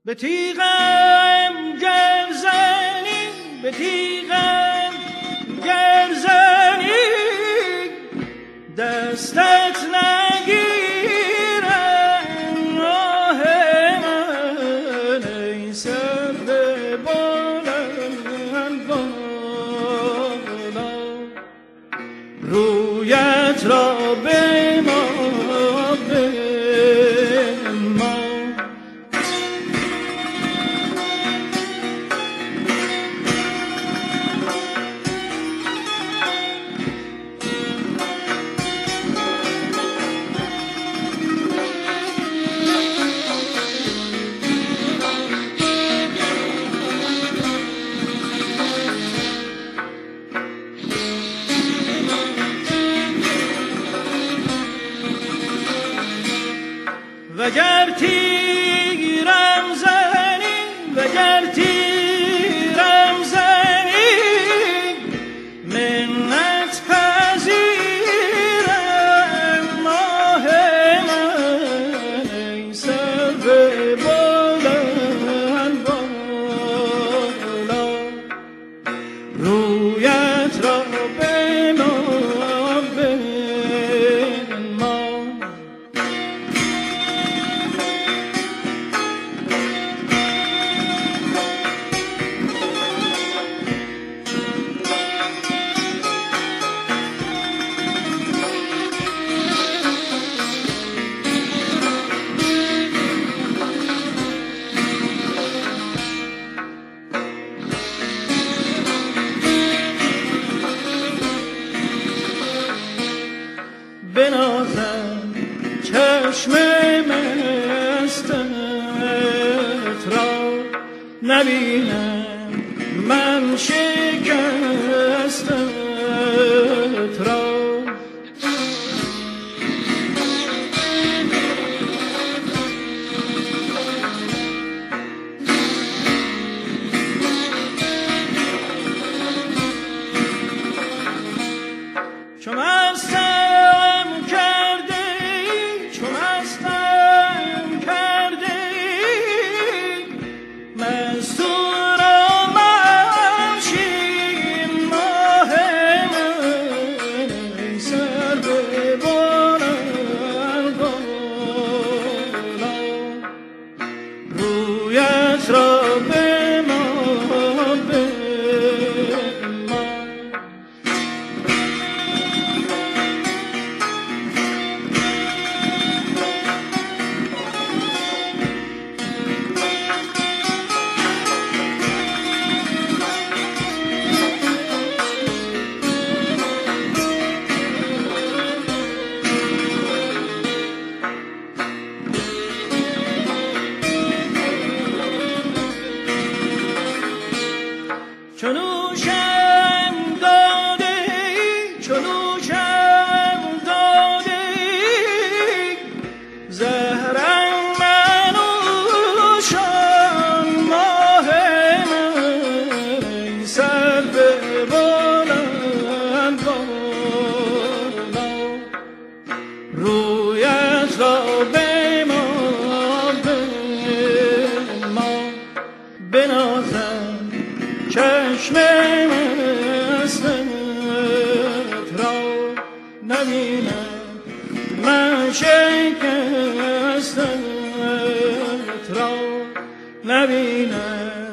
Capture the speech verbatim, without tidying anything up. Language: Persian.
به تیغم گرزنی به تیغم گرزنی دستت نگیرم راه من ای سر به بلند بالا رویت را به ما وگر تیرم زنی وگر تیرم زنی منت پذیرم ماه من ای سر به بلند بالا رویت را به ما بنازم چشم مستت را نبینم من شکستت را چون مستم کرده چون مستم کرده مستور آمدشی ماه من ای سر به بلند بالا رویت را به ما چنوشم داده چنوشم داده زهرم منوشان ماه من ای سر به بلند بالا رویت را به ما به ما بنازم چشم مستت را نبینم من شکستت را نبینم